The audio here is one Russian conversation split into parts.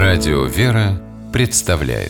Радио «Вера» представляет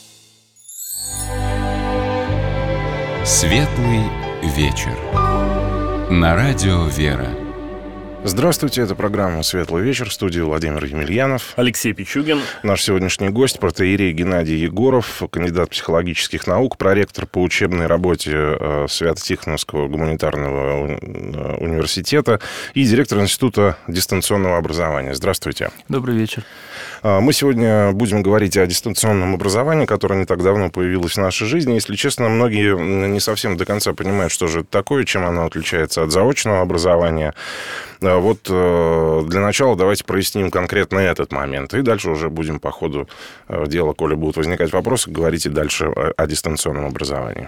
Светлый вечер на Радио «Вера». Здравствуйте, это программа «Светлый вечер», в студии Владимир Емельянов. Алексей Пичугин. Наш сегодняшний гость — протоиерей Геннадий Егоров, кандидат психологических наук, проректор по учебной работе Свято-Тихоновского гуманитарного университета и директор Института дистанционного образования. Здравствуйте. Добрый вечер. Мы сегодня будем говорить о дистанционном образовании, которое не так давно появилось в нашей жизни. Если честно, многие не совсем до конца понимают, что же это такое, чем оно отличается от заочного образования. Вот для начала давайте проясним конкретно этот момент. И дальше уже будем по ходу дела, коли будут возникать вопросы, говорить и дальше о дистанционном образовании.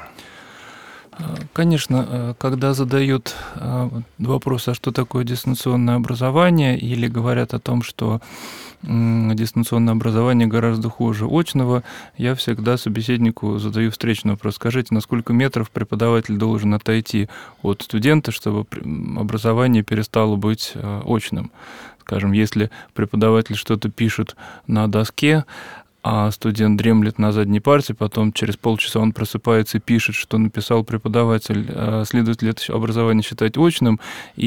Конечно, когда задают вопрос, а что такое дистанционное образование, или говорят о том, что дистанционное образование гораздо хуже очного, я всегда собеседнику задаю встречный вопрос. Скажите, на сколько метров преподаватель должен отойти от студента, чтобы образование перестало быть очным? Скажем, если преподаватель что-то пишет на доске, а студент дремлет на задней парте, потом через полчаса он просыпается и пишет, что написал преподаватель. Следует ли это образование считать очным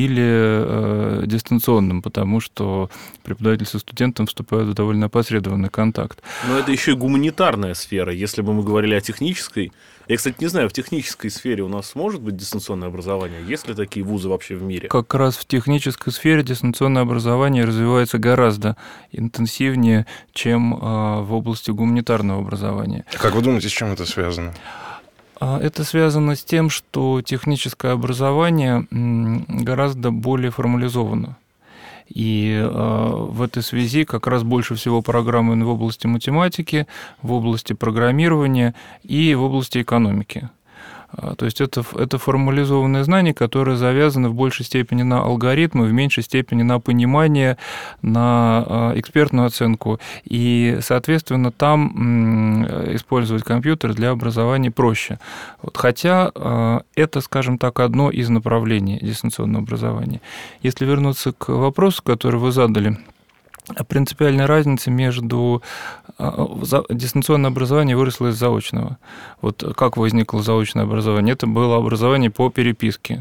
или дистанционным, потому что преподаватель со студентом вступает в довольно опосредованный контакт. Но это еще и гуманитарная сфера. Если бы мы говорили о технической... Я, кстати, не знаю, в технической сфере у нас может быть дистанционное образование? Есть ли такие вузы вообще в мире? Как раз в технической сфере дистанционное образование развивается гораздо интенсивнее, чем в области гуманитарного образования. Как вы думаете, с чем это связано? Это связано с тем, что техническое образование гораздо более формализовано. И в этой связи как раз больше всего программ в области математики, в области программирования и в области экономики. То есть это формализованные знания, которые завязаны в большей степени на алгоритмы, в меньшей степени на понимание, на экспертную оценку. И, соответственно, там использовать компьютер для образования проще. Хотя это, скажем так, одно из направлений дистанционного образования. Если вернуться к вопросу, который вы задали, принципиальная разница между... Дистанционное образование выросло из заочного. Вот как возникло заочное образование? Это было образование по переписке.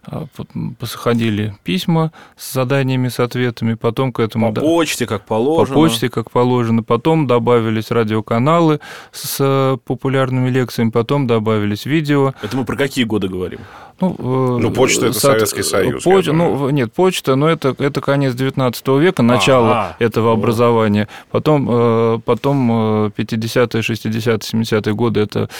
Ходили письма с заданиями, с ответами, потом к этому... По почте, как положено. По почте, как положено. Потом добавились радиоканалы с популярными лекциями, потом добавились видео. Это мы про какие годы говорим? Почта — это Советский Союз. Нет, почта, но это конец XIX века, начало этого образования. Потом 50-е, 60-е, 70-е годы это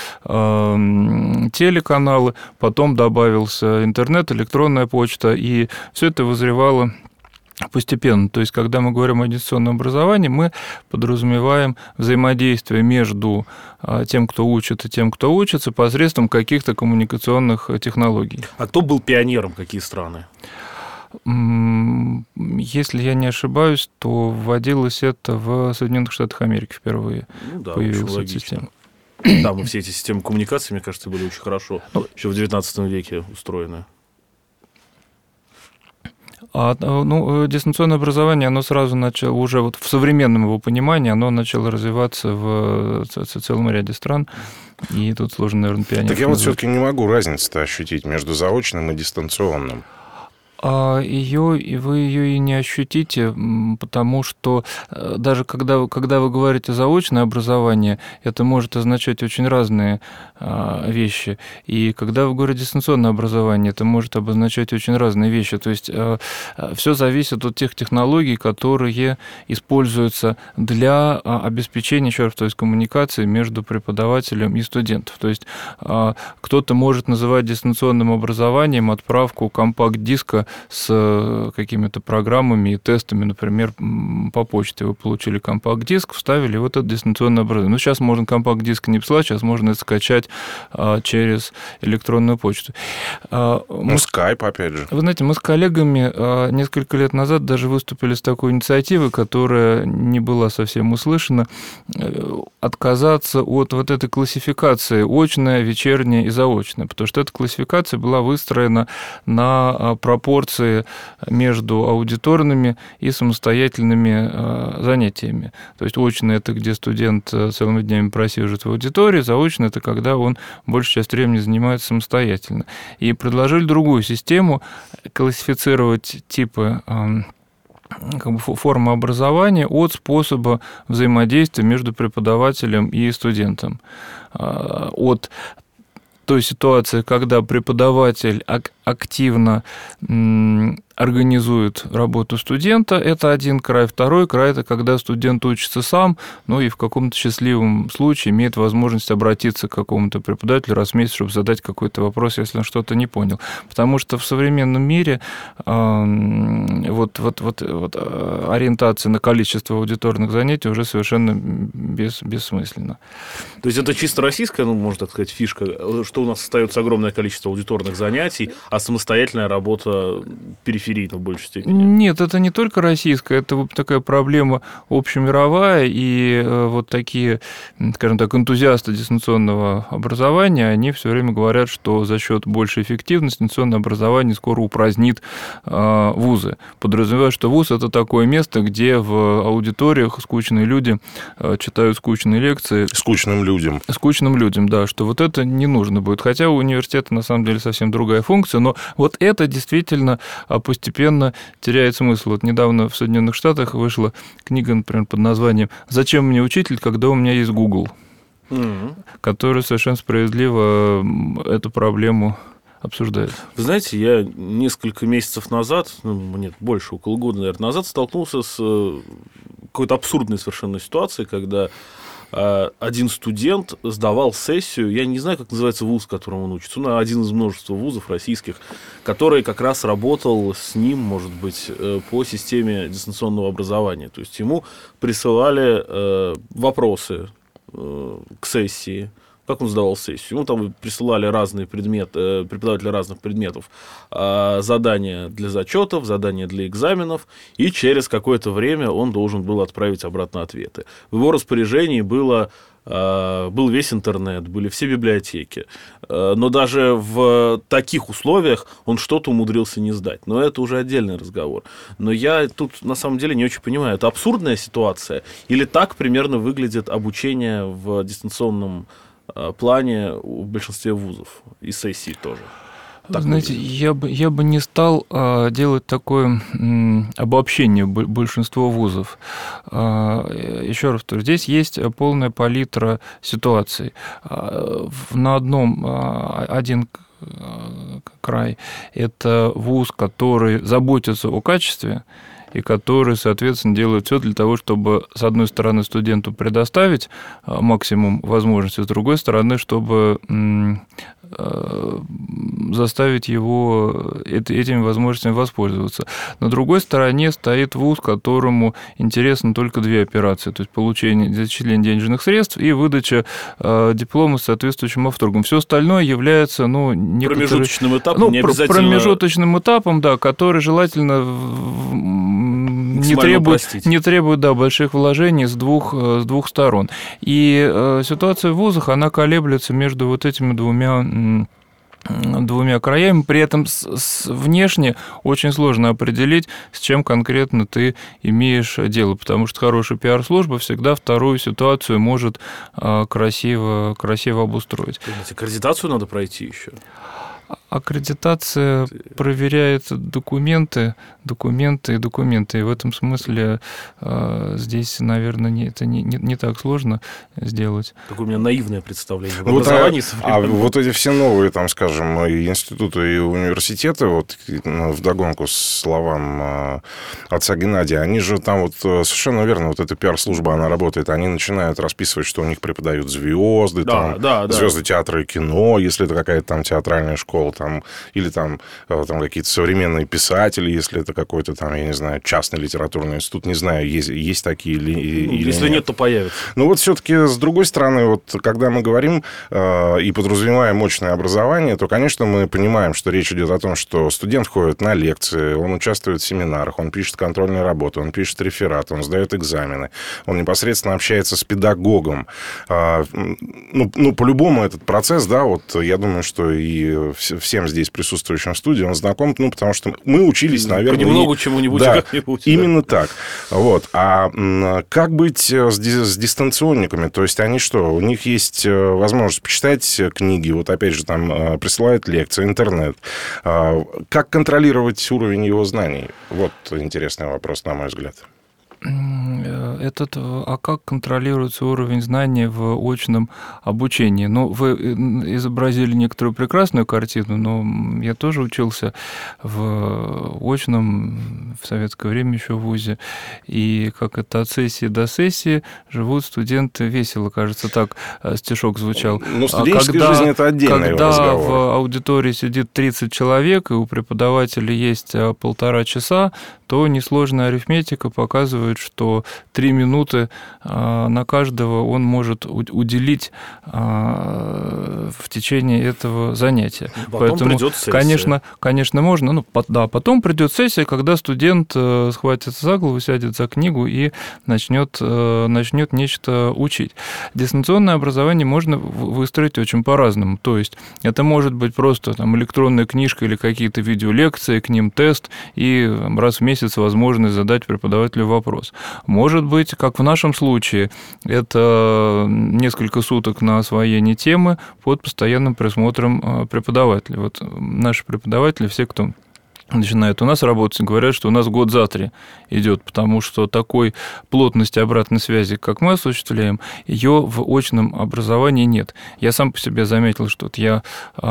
телеканалы, потом добавился интернет, электронная почта, и все это вызревало постепенно. То есть, когда мы говорим о дистанционном образовании, мы подразумеваем взаимодействие между тем, кто учит, и тем, кто учится, посредством каких-то коммуникационных технологий. А кто был пионером, какие страны? Если я не ошибаюсь, то вводилось это в Соединенных Штатах Америки впервые. Появилась эта система. Там все эти системы коммуникации, мне кажется, были очень хорошо еще в XIX веке устроены. Дистанционное образование, оно сразу начало, уже вот в современном его понимании, оно начало развиваться в целом ряде стран, и тут сложно, наверное, пионеров. Так я вот все-таки не могу разницу-то ощутить между заочным и дистанционным. Вы ее и не ощутите, потому что даже когда вы говорите заочное образование, это может означать очень разные вещи. И когда вы говорите дистанционное образование, это может обозначать очень разные вещи. То есть все зависит от тех технологий, которые используются для обеспечения, еще раз, то есть коммуникации между преподавателем и студентом. То есть кто-то может называть дистанционным образованием отправку компакт-диска с какими-то программами и тестами, например, по почте. Вы получили компакт-диск, вставили вот это дистанционное образование. Сейчас можно компакт-диск не посылать, сейчас можно это скачать через электронную почту. Skype, опять же. Вы знаете, мы с коллегами несколько лет назад даже выступили с такой инициативой, которая не была совсем услышана, отказаться от вот этой классификации очная, вечерняя и заочная, потому что эта классификация была выстроена на пропорции пропорции между аудиторными и самостоятельными занятиями. То есть очно – это где студент целыми днями просиживает в аудитории, заочно – это когда он большую часть времени занимается самостоятельно. И предложили другую систему классифицировать типы формы образования от способа взаимодействия между преподавателем и студентом. От той ситуации, когда преподаватель активно организует работу студента, это один край. Второй край – это когда студент учится сам, ну и в каком-то счастливом случае имеет возможность обратиться к какому-то преподавателю раз в месяц, чтобы задать какой-то вопрос, если он что-то не понял. Потому что в современном мире ориентация на количество аудиторных занятий уже совершенно бессмысленна. То есть это чисто российская, можно так сказать, фишка, что у нас остается огромное количество аудиторных занятий, а самостоятельная работа периферийна в большей степени? Нет, это не только российская, это такая проблема общемировая, и вот такие, скажем так, энтузиасты дистанционного образования, они все время говорят, что за счет большей эффективности дистанционное образование скоро упразднит вузы. Подразумевая, что вуз – это такое место, где в аудиториях скучные люди читают скучные лекции. Скучным людям. Скучным людям, да, что вот это не нужно будет. Хотя у университета на самом деле совсем другая функция, но вот это действительно постепенно теряет смысл. Вот недавно в Соединенных Штатах вышла книга, например, под названием «Зачем мне учитель, когда у меня есть Google?», который совершенно справедливо эту проблему обсуждает. Вы знаете, я несколько месяцев назад, нет, больше, около года, наверное, назад столкнулся с какой-то абсурдной совершенно ситуацией, когда один студент сдавал сессию, я не знаю, как называется вуз, в котором он учится, но один из множества вузов российских, который как раз работал с ним, может быть, по системе дистанционного образования. То есть ему присылали вопросы к сессии, как он сдавал сессию. Ему там присылали разные предметы, преподаватели разных предметов, задания для зачетов, задания для экзаменов, и через какое-то время он должен был отправить обратно ответы. В его распоряжении был весь интернет, были все библиотеки. Но даже в таких условиях он что-то умудрился не сдать. Но это уже отдельный разговор. Но я тут на самом деле не очень понимаю, это абсурдная ситуация или так примерно выглядит обучение в дистанционном плане в большинстве вузов и сессий тоже? Так, знаете, я бы не стал делать такое обобщение большинства вузов. Еще раз повторю, здесь есть полная палитра ситуаций. Один край – это вуз, который заботится о качестве, и который, соответственно, делает все для того, чтобы, с одной стороны, студенту предоставить максимум возможностей, с другой стороны, чтобы заставить его этими возможностями воспользоваться. На другой стороне стоит вуз, которому интересны только две операции, то есть получение, зачисление денежных средств и выдача диплома с соответствующим авторгом. Все остальное является промежуточным этапом, не обязательно... промежуточным этапом, да, который желательно не требует больших вложений с двух сторон. И ситуация в вузах, она колеблется между вот этими двумя краями, при этом внешне очень сложно определить, с чем конкретно ты имеешь дело, потому что хорошая пиар-служба всегда вторую ситуацию может красиво обустроить. Аккредитацию надо пройти еще. Аккредитация проверяет документы. И в этом смысле здесь, наверное, это не так сложно сделать. Такое у меня наивное представление об образовании современном. А вот эти все новые, там, скажем, и институты, и университеты, вот вдогонку с словам отца Геннадия, они же там вот совершенно верно, вот эта пиар-служба, она работает, они начинают расписывать, что у них преподают звезды, звезды театра и кино, если это какая-то там театральная школа, там, или там какие-то современные писатели, если это какой-то там, я не знаю, частный литературный институт, не знаю, есть такие или если нет, то появятся. Ну вот все-таки с другой стороны, вот когда мы говорим и подразумеваем мощное образование, то, конечно, мы понимаем, что речь идет о том, что студент ходит на лекции, он участвует в семинарах, он пишет контрольные работы, он пишет реферат, он сдает экзамены, он непосредственно общается с педагогом. По-любому этот процесс, да, вот я думаю, что и все всем здесь присутствующим в студии, он знаком, потому что мы учились, наверное... Понемногу чему-нибудь как-нибудь. Именно так. Вот. А как быть с дистанционниками? То есть они что? У них есть возможность почитать книги, вот опять же, там присылают лекции, интернет. Как контролировать уровень его знаний? Вот интересный вопрос, на мой взгляд. А как контролируется уровень знаний в очном обучении? Ну, вы изобразили некоторую прекрасную картину, но я тоже учился в очном в советское время еще в ВУЗе. И как это от сессии до сессии живут студенты весело, кажется, так стишок звучал. Ну, студенческая жизнь – это отдельный разговор. Когда в аудитории сидит 30 человек, и у преподавателя есть 1,5 часа, то несложная арифметика показывает, что 3 минуты на каждого он может уделить в течение этого занятия. Потом придет сессия. Конечно, можно. Потом придет сессия, когда студент схватится за голову, сядет за книгу и начнет нечто учить. Дистанционное образование можно выстроить очень по-разному. То есть это может быть просто там электронная книжка или какие-то видеолекции, к ним тест, и раз в месяц возможность задать преподавателю вопрос. Может быть, как в нашем случае, это несколько суток на освоение темы под постоянным присмотром преподавателя. Вот наши преподаватели, все, кто начинают у нас работать, говорят, что у нас год за 3 идет, потому что такой плотности обратной связи, как мы осуществляем, ее в очном образовании нет. Я сам по себе заметил, что я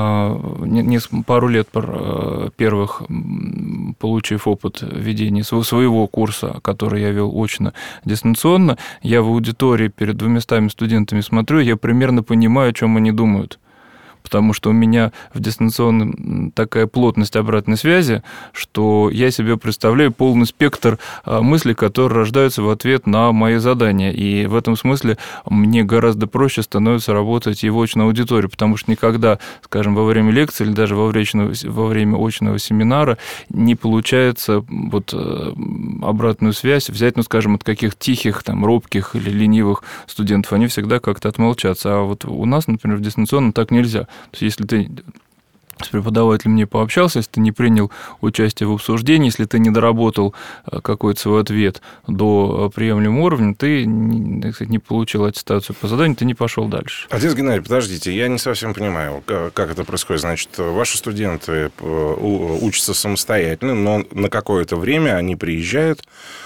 пару лет первых, получив опыт ведения своего курса, который я вел очно, дистанционно, я в аудитории перед 200 студентами смотрю, я примерно понимаю, о чем они думают. Потому что у меня в дистанционном такая плотность обратной связи, что я себе представляю полный спектр мыслей, которые рождаются в ответ на мои задания. И в этом смысле мне гораздо проще становится работать и в очной аудитории, потому что никогда, скажем, во время лекции или даже во время очного семинара не получается вот обратную связь взять, скажем, от каких тихих, там, робких или ленивых студентов. Они всегда как-то отмолчатся. А вот у нас, например, в дистанционном так нельзя. То есть, если ты с преподавателем не пообщался, если ты не принял участие в обсуждении, если ты не доработал какой-то свой ответ до приемлемого уровня, ты, так сказать, не получил аттестацию по заданию, ты не пошел дальше. Отец Геннадий, подождите, я не совсем понимаю, как это происходит. Значит, ваши студенты учатся самостоятельно, но на какое-то время они приезжают?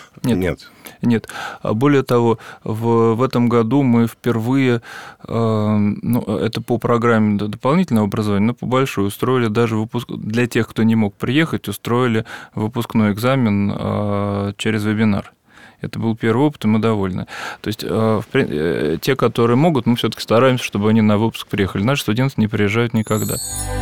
Нет. Более того, в этом году мы впервые, это по программе дополнительного образования, но по большой, устроили даже для тех, кто не мог приехать, устроили выпускной экзамен через вебинар. Это был первый опыт, и мы довольны. То есть те, которые могут, мы все-таки стараемся, чтобы они на выпуск приехали. Наши студенты не приезжают никогда.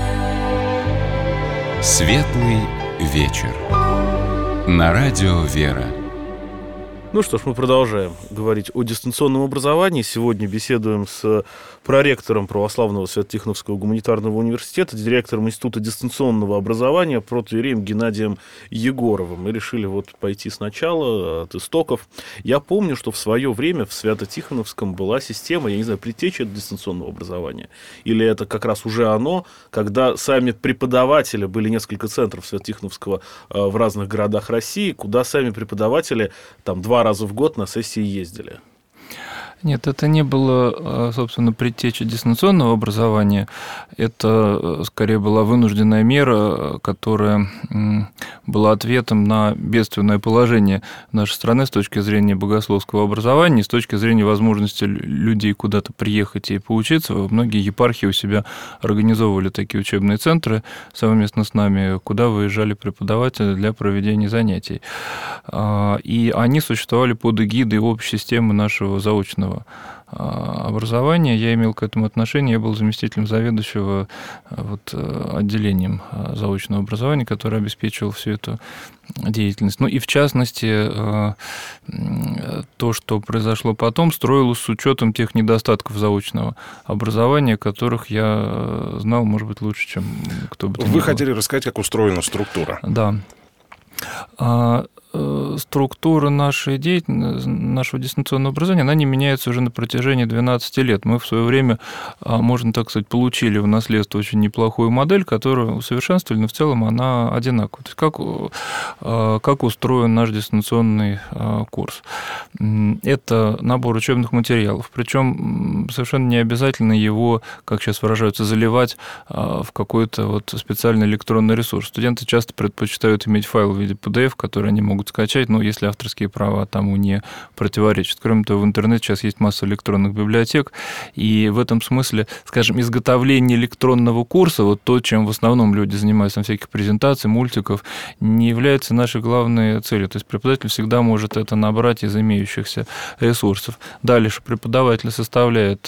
Светлый вечер. На радио «Вера». Ну что ж, мы продолжаем говорить о дистанционном образовании. Сегодня беседуем с проректором Православного Свято-Тихоновского гуманитарного университета, директором Института дистанционного образования протоиереем Геннадием Егоровым. Мы решили пойти сначала от истоков. Я помню, что в свое время в Свято-Тихоновском была система, я не знаю, предтеча дистанционного образования. Или это как раз уже оно, когда сами преподаватели, были несколько центров Свято-Тихоновского в разных городах России, куда сами преподаватели там 2 раза в год на сессии ездили. Нет, это не было, собственно, предтеча дистанционного образования. Это, скорее, была вынужденная мера, которая была ответом на бедственное положение нашей страны с точки зрения богословского образования, с точки зрения возможности людей куда-то приехать и поучиться. Многие епархии у себя организовывали такие учебные центры совместно с нами, куда выезжали преподаватели для проведения занятий. И они существовали под эгидой общей системы нашего заочного образования. Я имел к этому отношение. Я был заместителем заведующего отделением заочного образования, который обеспечивал всю эту деятельность. Ну и в частности, то, что произошло потом, строилось с учетом тех недостатков заочного образования, которых я знал, может быть, лучше, чем кто бы то ни был. Вы хотели рассказать, как устроена структура? Да. структура нашей деятельности, нашего дистанционного образования, она не меняется уже на протяжении 12 лет. Мы в свое время, можно так сказать, получили в наследство очень неплохую модель, которую усовершенствовали, но в целом она одинаковая. То есть как устроен наш дистанционный курс? Это набор учебных материалов, причем совершенно не обязательно его, как сейчас выражаются, заливать в какой-то вот специальный электронный ресурс. Студенты часто предпочитают иметь файл в виде PDF, который они могут скачать, но если авторские права тому не противоречат. Кроме того, в интернете сейчас есть масса электронных библиотек, и в этом смысле, скажем, изготовление электронного курса, вот то, чем в основном люди занимаются, на всяких презентаций, мультиков, не является нашей главной целью. То есть преподаватель всегда может это набрать из имеющихся ресурсов. Дальше преподаватель составляет,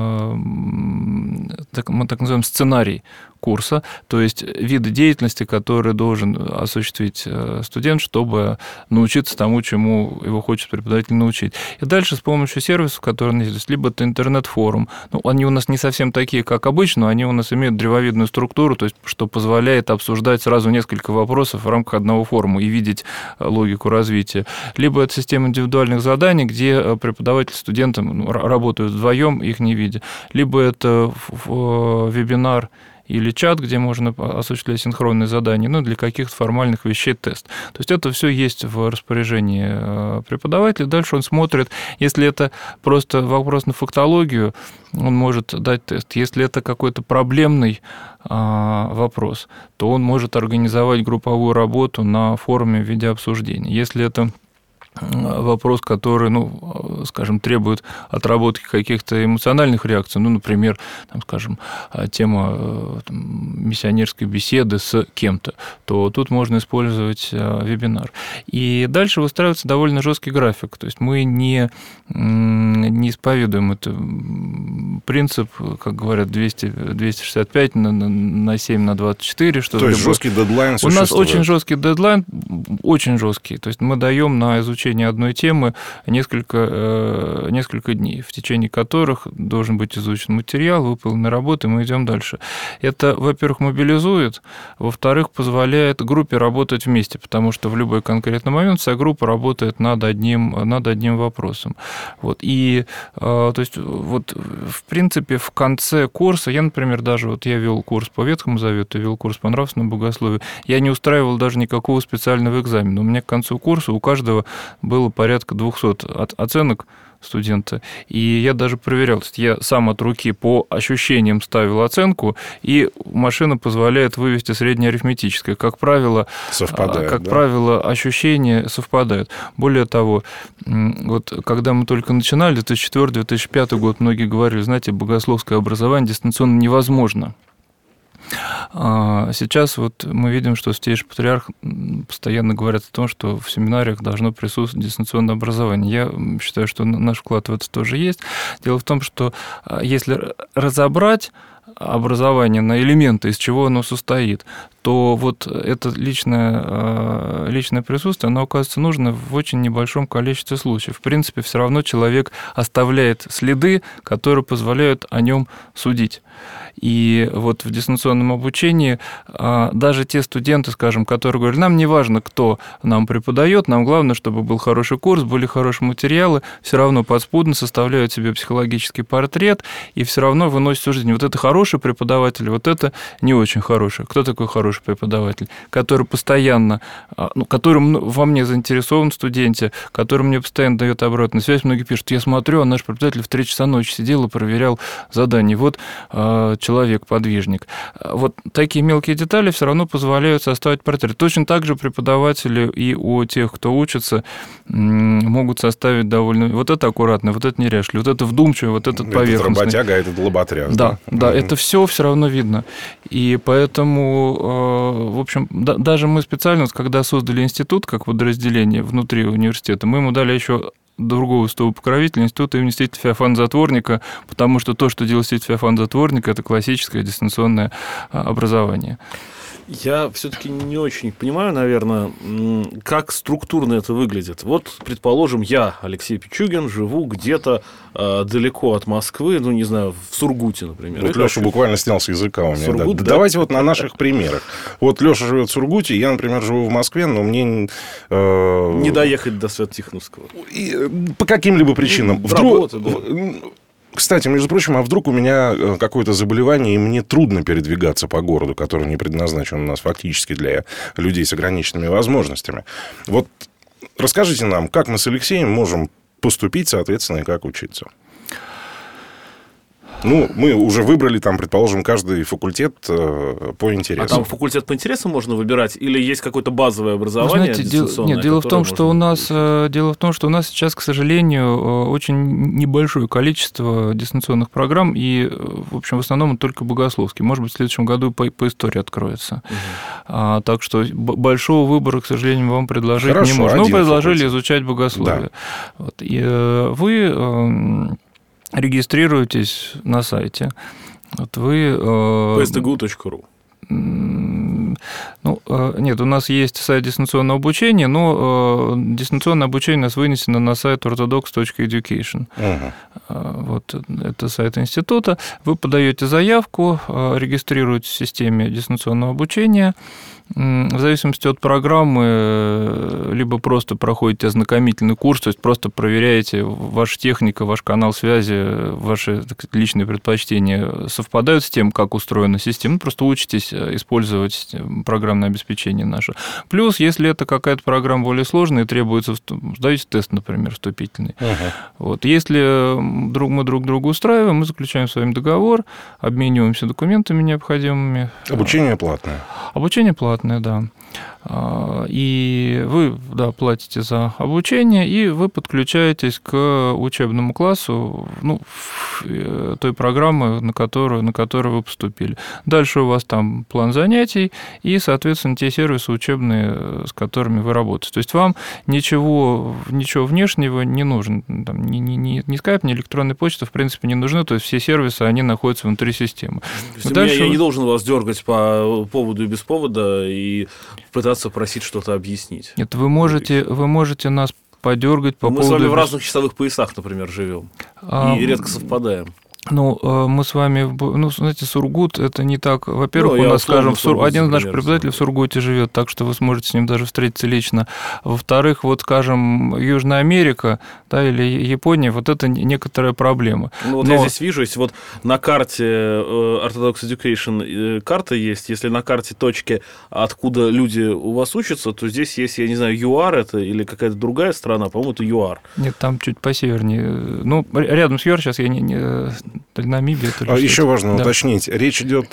мы так называем, сценарий курса, то есть виды деятельности, которые должен осуществить студент, чтобы научиться тому, чему его хочет преподаватель научить. И дальше с помощью сервисов, которые есть, либо это интернет-форум, они у нас не совсем такие, как обычно, они у нас имеют древовидную структуру, то есть что позволяет обсуждать сразу несколько вопросов в рамках одного форума и видеть логику развития. Либо это система индивидуальных заданий, где преподаватель с студентом работают вдвоем, их не видя. Либо это вебинар или чат, где можно осуществлять синхронные задания, для каких-то формальных вещей тест. То есть это все есть в распоряжении преподавателя. Дальше он смотрит, если это просто вопрос на фактологию, он может дать тест. Если это какой-то проблемный вопрос, то он может организовать групповую работу на форуме в виде обсуждения. Если это вопрос, который, скажем, требует отработки каких-то эмоциональных реакций, например, тема миссионерской беседы с кем-то, то тут можно использовать вебинар. И дальше выстраивается довольно жесткий график, то есть мы не исповедуем это принцип, как говорят, 265 на 7 на 24. Что то есть жесткий дедлайн существует? У нас очень жесткий дедлайн, очень жесткий. То есть мы даем на изучение одной темы несколько дней, в течение которых должен быть изучен материал, выполнены работы, мы идем дальше. Это, во-первых, мобилизует, во-вторых, позволяет группе работать вместе, потому что в любой конкретный момент вся группа работает над одним вопросом. И, то есть, в принципе, в конце курса, я, например, я вел курс по Ветхому Завету, вел курс по нравственному богословию, я не устраивал даже никакого специального экзамена. У меня к концу курса у каждого было порядка 200 оценок студента, и я даже проверял, я сам от руки по ощущениям ставил оценку, и машина позволяет вывести среднеарифметическое. Как правило, правило, ощущения совпадают. Более того, когда мы только начинали, 2004-2005 год, многие говорили, знаете, богословское образование дистанционно невозможно. Сейчас мы видим, что Святейший Патриарх постоянно говорит о том, что в семинариях должно присутствовать дистанционное образование. Я считаю, что наш вклад в это тоже есть. Дело в том, что если разобрать образование на элементы, из чего оно состоит, то это личное присутствие, оно оказывается нужно в очень небольшом количестве случаев. В принципе, все равно человек оставляет следы, которые позволяют о нем судить. И в дистанционном обучении даже те студенты, скажем, которые говорят, нам не важно, кто нам преподает, нам главное, чтобы был хороший курс, были хорошие материалы, все равно подспудно составляют себе психологический портрет и все равно выносят суждение. Это хороший преподаватель, это не очень хороший. Кто такой хороший преподаватель? Который постоянно, который во мне заинтересован в студенте, который мне постоянно дает обратную связь. Многие пишут, я смотрю, а наш преподаватель в 3 часа ночи сидел и проверял задания. Человек-подвижник. Такие мелкие детали все равно позволяют составить портрет. Точно так же преподаватели и у тех, кто учится, могут составить довольно... это аккуратно, это неряшливо, это вдумчиво, этот поверхностный. Этот работяга, этот лоботряс. Да, это все равно видно. И поэтому, в общем, даже мы специально, когда создали институт как подразделение внутри университета, мы ему дали еще другого столба покровителя института имени святителя Феофана Затворника, потому что то, что делал святитель Феофан Затворник, это классическое дистанционное образование. Я все-таки не очень понимаю, наверное, как структурно это выглядит. Вот, предположим, я, Алексей Пичугин, живу где-то далеко от Москвы, ну, не знаю, в Сургуте, например. Вот Леша буквально снял с языка у меня. Сургут, да. да. Давайте вот на наших примерах. Вот Леша живет в Сургуте, я, например, живу в Москве, но мне... Не доехать до Свято-Тихоновского. По каким-либо причинам. Работа, да. Кстати, между прочим, а вдруг у меня какое-то заболевание, и мне трудно передвигаться по городу, который не предназначен у нас фактически для людей с ограниченными возможностями. Вот расскажите нам, как мы с Алексеем можем поступить, соответственно, и как учиться? Ну, мы уже выбрали, там, предположим, каждый факультет по интересам. А там факультет по интересам можно выбирать? Или есть какое-то базовое образование? Знаете, дело в том, что у нас сейчас, к сожалению, очень небольшое количество дистанционных программ, и, в общем, в основном только богословские. Может быть, в следующем году по истории откроется. Так что большого выбора, к сожалению, вам предложить не можем. Мы предложили изучать богословие. Да. Вот. И вы регистрируетесь на сайте. Вот вы... pstgu.ru. Ну, нет, у нас есть сайт дистанционного обучения, но дистанционное обучение у нас вынесено на сайт orthodox.education. Вот, это сайт института. Вы подаете заявку, регистрируетесь в системе дистанционного обучения. В зависимости от программы, либо просто проходите ознакомительный курс, то есть просто проверяете, ваша техника, ваш канал связи, ваши, так сказать, личные предпочтения совпадают с тем, как устроена система, просто учитесь использовать программное обеспечение наше. Плюс, если это какая-то программа более сложная, требуется, сдаете тест, например, вступительный. Вот. Если мы друг друга устраиваем, мы заключаем с вами договор, обмениваемся документами необходимыми. Обучение платное? Обучение платное, да. И вы, да, платите за обучение, и вы подключаетесь к учебному классу, ну, той программы, на которую вы поступили. Дальше у вас там план занятий и, соответственно, те сервисы учебные, с которыми вы работаете. То есть вам ничего внешнего не нужно. Там, ни Skype, ни электронная почта, в принципе, не нужны. То есть все сервисы, они находятся внутри системы. Я не должен вас дергать по поводу и без повода и пытаться просить что-то объяснить. Нет, вы можете нас подергать по поводу... Мы с вами в разных часовых поясах, например, живем. И редко совпадаем. Ну, мы с вами, знаете, Сургут, это не так. Во-первых, у нас, скажем, один из наших преподавателей в Сургуте живет, так что вы сможете с ним даже встретиться лично. Во-вторых, вот, скажем, Южная Америка, да, или Япония, вот это некоторая проблема. Ну, вот я здесь вижу, если вот на карте Orthodox Education карта есть, если на карте точки, откуда люди у вас учатся, то здесь есть, я не знаю, ЮАР это или какая-то другая страна, по-моему, это ЮАР. Нет, там чуть посевернее. Ну, рядом с ЮАР сейчас я Намибия. Еще важно уточнить, речь идет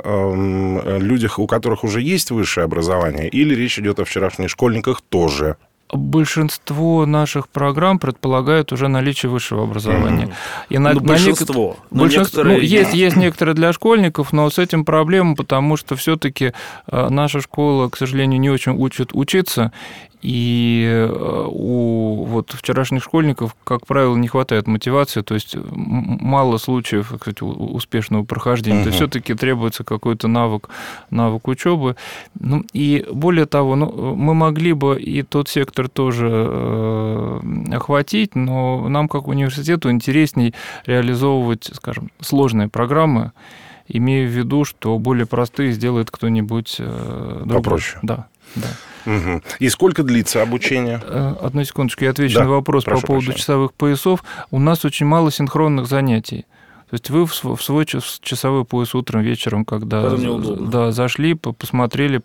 о людях, у которых уже есть высшее образование, или речь идет о вчерашних школьниках тоже? Большинство наших программ предполагает уже наличие высшего образования. Большинство. Есть некоторые для школьников, но с этим проблема, потому что все-таки наша школа, к сожалению, не очень учит учиться. И у вчерашних школьников, как правило, не хватает мотивации, то есть мало случаев, кстати, успешного прохождения. То есть все-таки требуется какой-то навык учебы. Ну, и более того, мы могли бы и тот сектор тоже охватить, но нам, как университету, интересней реализовывать, скажем, сложные программы, имея в виду, что более простые сделает кто-нибудь другой. Попроще. Да. Угу. И сколько длится обучение? Одну секундочку, я отвечу на вопрос по поводу часовых поясов. У нас очень мало синхронных занятий. То есть вы в свой часовой пояс утром, вечером, когда зашли, посмотрели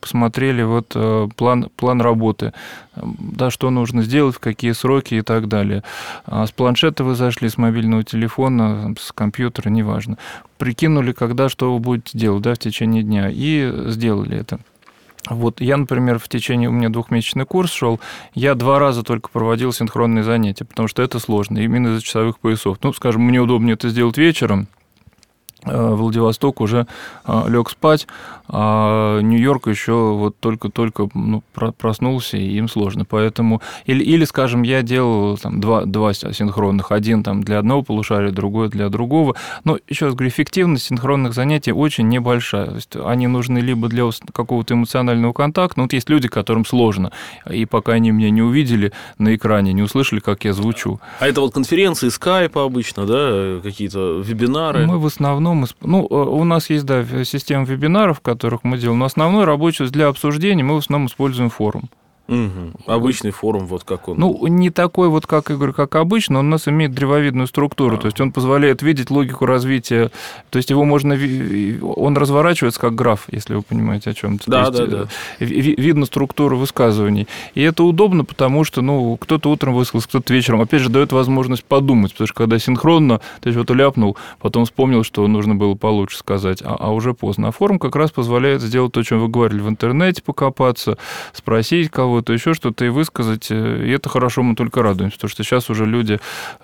план работы, да, что нужно сделать, в какие сроки и так далее. С планшета вы зашли, с мобильного телефона, с компьютера, неважно. Прикинули, когда что вы будете делать, да, в течение дня, и сделали это. Вот я, например, у меня 2-месячный курс шел, я 2 раза только проводил синхронные занятия, потому что это сложно, именно из-за часовых поясов. Ну, скажем, мне удобнее это сделать вечером, Владивосток уже лег спать, а Нью-Йорк еще вот только-только проснулся, и им сложно. Поэтому или, скажем, я делал там, два синхронных, один там для одного полушария, другой для другого. Но еще раз говорю, эффективность синхронных занятий очень небольшая. То есть они нужны либо для какого-то эмоционального контакта. Вот есть люди, которым сложно, и пока они меня не увидели на экране, не услышали, как я звучу. А это вот конференции, скайпа обычно, да, какие-то вебинары? Мы в основном... у нас есть, да, система вебинаров, в которых мы делаем, но основной рабочий для обсуждения мы в основном используем форум. Угу. Обычный форум, вот как он. Не такой вот, как Игорь, как обычно, он у нас имеет древовидную структуру, то есть он позволяет видеть логику развития, то есть его можно, он разворачивается как граф, если вы понимаете, о чем-то. Да. Видно структуру высказываний. И это удобно, потому что, кто-то утром высказался, кто-то вечером, опять же, дает возможность подумать, потому что когда синхронно, ты что-то ляпнул, потом вспомнил, что нужно было получше сказать, а уже поздно. А форум как раз позволяет сделать то, о чем вы говорили, в интернете покопаться, спросить кого-то, еще что-то и высказать, и это хорошо, мы только радуемся, потому что сейчас уже люди,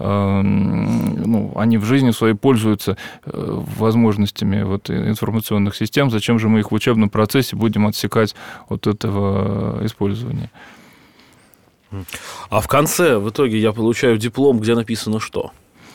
они в жизни своей пользуются возможностями информационных систем, зачем же мы их в учебном процессе будем отсекать от этого использования. А в конце, в итоге, я получаю диплом, где написано что?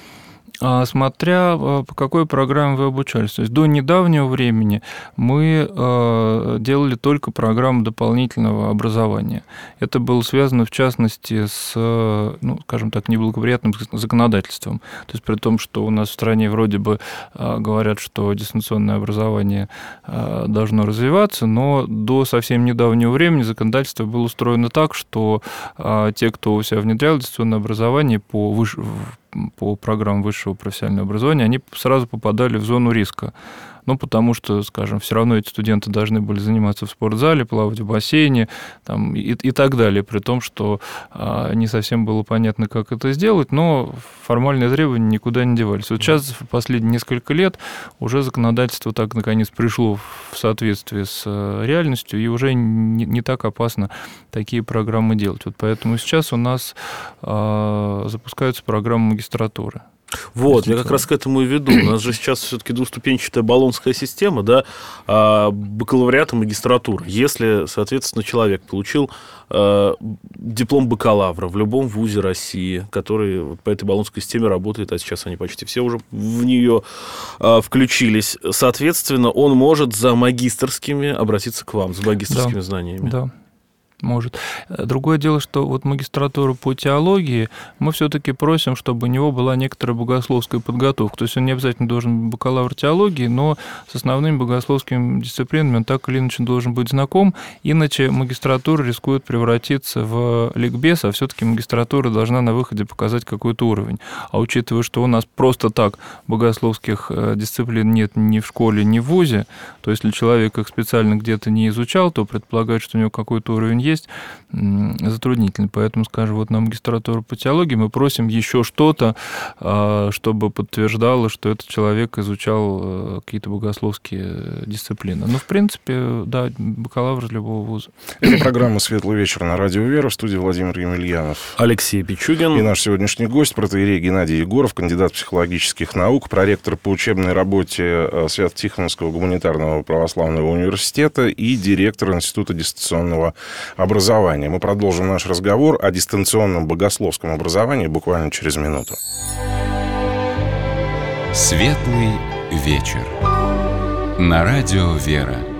Смотря по какой программе вы обучались. То есть до недавнего времени мы делали только программу дополнительного образования. Это было связано, в частности, с, скажем так, неблагоприятным законодательством. То есть при том, что у нас в стране вроде бы говорят, что дистанционное образование должно развиваться, но до совсем недавнего времени законодательство было устроено так, что те, кто у себя внедрял дистанционное образование по программам высшего профессионального образования, они сразу попадали в зону риска. Потому что, скажем, все равно эти студенты должны были заниматься в спортзале, плавать в бассейне и так далее, при том, что не совсем было понятно, как это сделать, но формальные требования никуда не девались. Вот сейчас, в последние несколько лет, уже законодательство так, наконец, пришло в соответствие с реальностью, и уже не так опасно такие программы делать. Вот поэтому сейчас у нас запускаются программы магистратуры. Вот, я как раз к этому и веду. У нас же сейчас все-таки двуступенчатая болонская система, да, бакалавриат и магистратура. Если, соответственно, человек получил диплом бакалавра в любом вузе России, который по этой болонской системе работает, а сейчас они почти все уже в нее включились, соответственно, он может за магистерскими обратиться к вам, за магистерскими знаниями. Да. Может. Другое дело, что магистратуру по теологии мы все-таки просим, чтобы у него была некоторая богословская подготовка. То есть он не обязательно должен быть бакалавр теологии, но с основными богословскими дисциплинами он так или иначе должен быть знаком, иначе магистратура рискует превратиться в ликбез, а все-таки магистратура должна на выходе показать какой-то уровень. А учитывая, что у нас просто так богословских дисциплин нет ни в школе, ни в вузе, то если человек их специально где-то не изучал, то предполагает, что у него какой-то уровень есть, затруднительно. Поэтому, скажем, на магистратуру по теологии мы просим еще что-то, чтобы подтверждало, что этот человек изучал какие-то богословские дисциплины. В принципе, да, бакалавр из любого вуза. Это программа «Светлый вечер» на Радио Вера. В студии Владимир Емельянов. Алексей Пичугин. И наш сегодняшний гость, протоиерей Геннадий Егоров, кандидат психологических наук, проректор по учебной работе Свято-Тихоновского гуманитарного православного университета и директор Института дистанционного образования. Мы продолжим наш разговор о дистанционном богословском образовании буквально через минуту. Светлый вечер. На Радио Вера.